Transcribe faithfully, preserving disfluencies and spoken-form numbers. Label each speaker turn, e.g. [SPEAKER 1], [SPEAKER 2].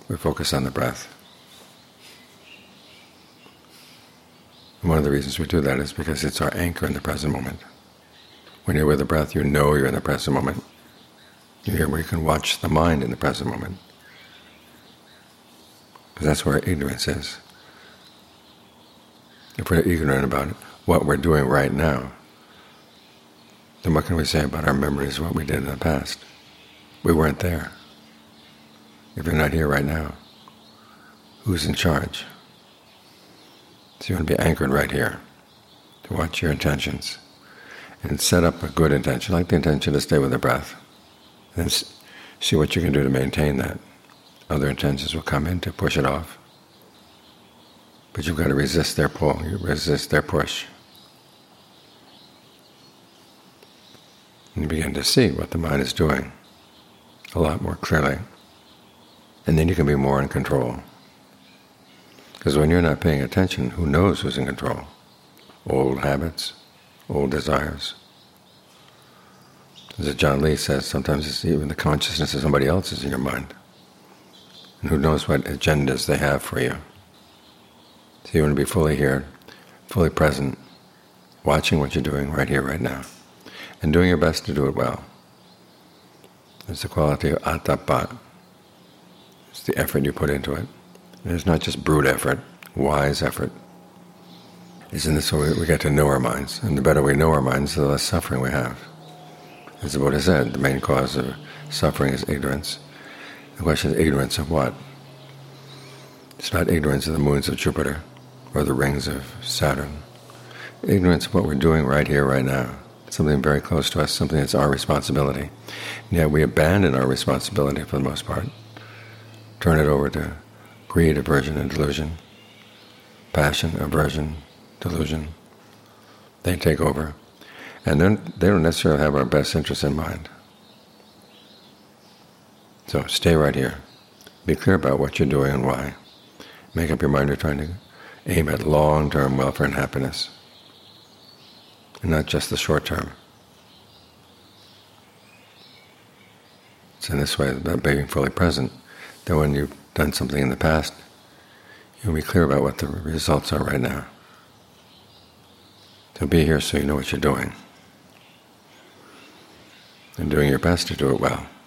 [SPEAKER 1] we focus on the breath. And one of the reasons we do that is because it's our anchor in the present moment. When you're with the breath, you know you're in the present moment. You're here where you can watch the mind in the present moment. Because that's where ignorance is. If we're ignorant about what we're doing right now, then what can we say about our memories of what we did in the past? We weren't there. If you're not here right now, who's in charge? So you want to be anchored right here, to watch your intentions, and set up a good intention, like the intention to stay with the breath, and see what you can do to maintain that. Other intentions will come in to push it off. But you've got to resist their pull, you resist their push. And you begin to see what the mind is doing a lot more clearly. And then you can be more in control. Because when you're not paying attention, who knows who's in control? Old habits, old desires. As John Lee says, sometimes it's even the consciousness of somebody else is in your mind. And who knows what agendas they have for you. So you want to be fully here, fully present, watching what you're doing right here, right now, and doing your best to do it well. It's the quality of atapat. It's the effort you put into it. And it's not just brute effort, wise effort. It's in this way we get to know our minds, and the better we know our minds, the less suffering we have. As the Buddha said, the main cause of suffering is ignorance. The question is ignorance of what? It's not ignorance of the moons of Jupiter or the rings of Saturn. Ignorance of what we're doing right here, right now. It's something very close to us, something that's our responsibility. And yet we abandon our responsibility for the most part. Turn it over to greed, aversion, and delusion. Passion, aversion, delusion. They take over. And then they don't necessarily have our best interests in mind. So stay right here. Be clear about what you're doing and why. Make up your mind you're trying to aim at long-term welfare and happiness, and not just the short term. It's in this way, about being fully present, that when you've done something in the past, you'll be clear about what the results are right now. So be here so you know what you're doing, and doing your best to do it well.